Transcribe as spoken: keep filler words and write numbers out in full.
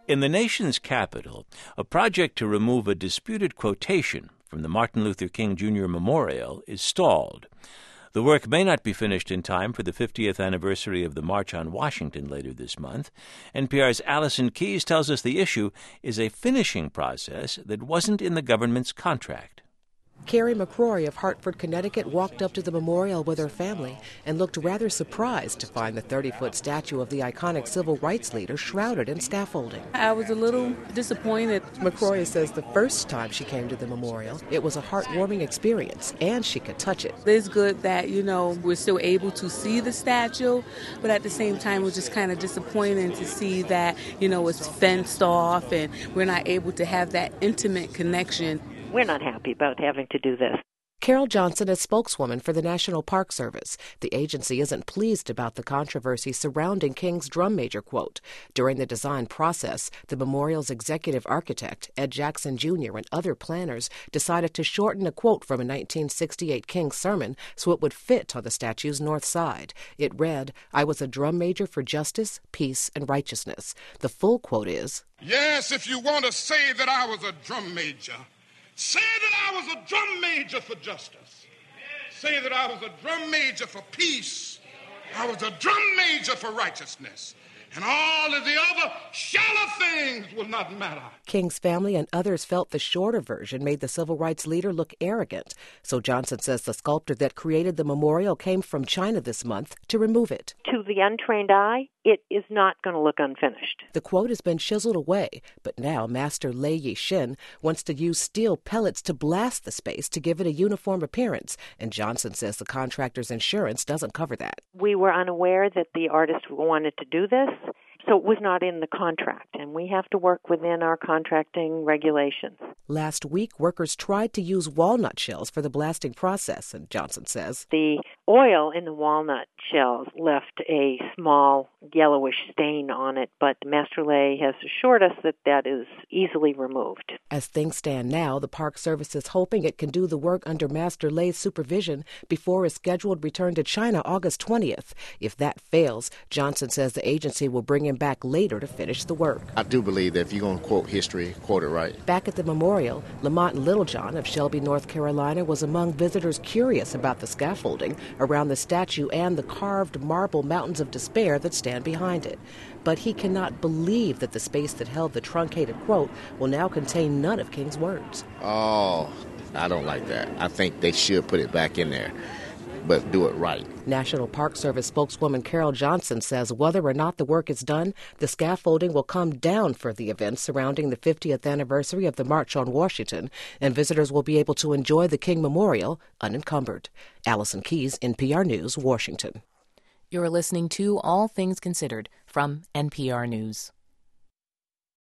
In the nation's capital, a project to remove a disputed quotation from the Martin Luther King Junior Memorial is stalled. The work may not be finished in time for the fiftieth anniversary of the March on Washington later this month. N P R's Allison Keyes tells us the issue is a finishing process that wasn't in the government's contract. Carrie McCrory of Hartford, Connecticut, walked up to the memorial with her family and looked rather surprised to find the thirty-foot statue of the iconic civil rights leader shrouded in scaffolding. I was a little disappointed. McCrory says the first time she came to the memorial, it was a heartwarming experience, and she could touch it. It's good that, you know, we're still able to see the statue, but at the same time, it was just kind of disappointing to see that, you know, it's fenced off and we're not able to have that intimate connection. We're not happy about having to do this. Carol Johnson is spokeswoman for the National Park Service. The agency isn't pleased about the controversy surrounding King's drum major quote. During the design process, the memorial's executive architect, Ed Jackson Junior, and other planners decided to shorten a quote from a nineteen sixty-eight King sermon so it would fit on the statue's north side. It read, "I was a drum major for justice, peace, and righteousness." The full quote is, "Yes, if you want to say that I was a drum major, say that I was a drum major for justice. Say that I was a drum major for peace. I was a drum major for righteousness. And all of the other shallow things will not matter." King's family and others felt the shorter version made the civil rights leader look arrogant. So Johnson says the sculptor that created the memorial came from China this month to remove it. To the untrained eye, it is not going to look unfinished. The quote has been chiseled away, but now Master Lei Yixin wants to use steel pellets to blast the space to give it a uniform appearance, and Johnson says the contractor's insurance doesn't cover that. We were unaware that the artist wanted to do this, so it was not in the contract, and we have to work within our contracting regulations. Last week, workers tried to use walnut shells for the blasting process, and Johnson says the oil in the walnut shells left a small yellowish stain on it, but Master Lei has assured us that that is easily removed. As things stand now, the Park Service is hoping it can do the work under Master Lei's supervision before a scheduled return to China August twentieth. If that fails, Johnson says the agency will bring him back later to finish the work. I do believe that if you're going to quote history, quote it right. Back at the memorial, Lamont Littlejohn of Shelby, North Carolina, was among visitors curious about the scaffolding around the statue and the carved marble mountains of despair that stand behind it. But he cannot believe that the space that held the truncated quote will now contain none of King's words. Oh, I don't like that. I think they should put it back in there, but do it right. National Park Service spokeswoman Carol Johnson says whether or not the work is done, the scaffolding will come down for the event surrounding the fiftieth anniversary of the March on Washington, and visitors will be able to enjoy the King Memorial unencumbered. Allison Keyes, N P R News, Washington. You're listening to All Things Considered from N P R News.